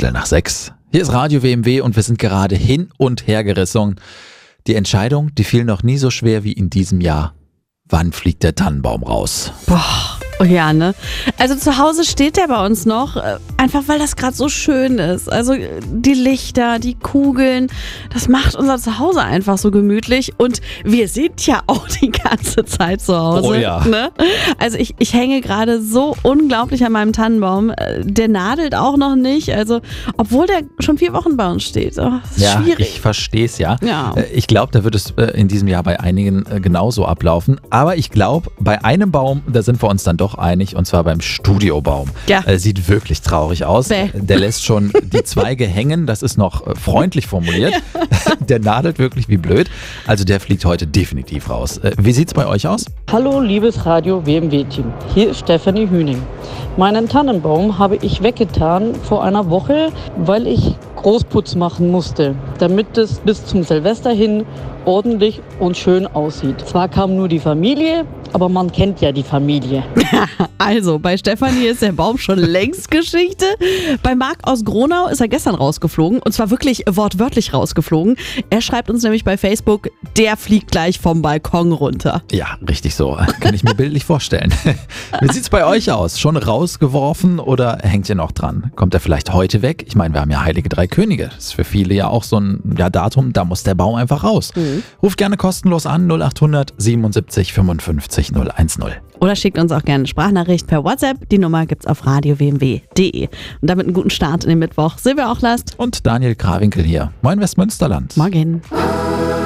5:15. Hier ist Radio WMW und wir sind gerade hin und her gerissen. Die Entscheidung, die fiel noch nie so schwer wie in diesem Jahr. Wann fliegt der Tannenbaum raus? Boah, oh ja, ne? Also zu Hause steht der bei uns noch, einfach weil das gerade so schön ist. Also die Lichter, die Kugeln, das macht unser Zuhause einfach so gemütlich. Und wir sind ja auch die ganze Zeit zu Hause. Oh ja. Ne? Also ich hänge gerade so unglaublich an meinem Tannenbaum. Der nadelt auch noch nicht, also obwohl der schon 4 Wochen bei uns steht. Oh, das ist Ja, schwierig. ich verstehe es ja. Ja. Ich glaube, da wird es in diesem Jahr bei einigen genauso ablaufen. Aber ich glaube, bei einem Baum, da sind wir uns dann doch einig, und zwar beim Studiobaum. Ja. Sieht wirklich traurig aus. Bäh. Der lässt schon die Zweige hängen, das ist noch freundlich formuliert. Der nadelt wirklich wie blöd. Also der fliegt heute definitiv raus. Wie sieht's bei euch aus? Hallo liebes Radio WMW-Team, hier ist Stefanie Hüning. Meinen Tannenbaum habe ich weggetan vor einer Woche, weil ich Großputz machen musste, damit es bis zum Silvester hin ordentlich und schön aussieht. Zwar kam nur die Familie, aber man kennt ja die Familie. Also, bei Stefanie ist der Baum schon längst Geschichte. Bei Marc aus Gronau ist er gestern rausgeflogen. Und zwar wirklich wortwörtlich rausgeflogen. Er schreibt uns nämlich bei Facebook, der fliegt gleich vom Balkon runter. Ja, richtig so. Kann ich mir bildlich vorstellen. Wie sieht's bei euch aus? Schon rausgeworfen oder hängt ihr noch dran? Kommt er vielleicht heute weg? Ich meine, wir haben ja Heilige Drei Könige. Das ist für viele ja auch so ein Datum, da muss der Baum einfach raus. Ruft gerne kostenlos an 0800 77 55 010. Oder schickt uns auch gerne eine Sprachnachricht per WhatsApp. Die Nummer gibt's auf radiowmw.de. Und damit einen guten Start in den Mittwoch. Silvia Ochlast. Und Daniel Krawinkel hier. Moin Westmünsterland. Morgen.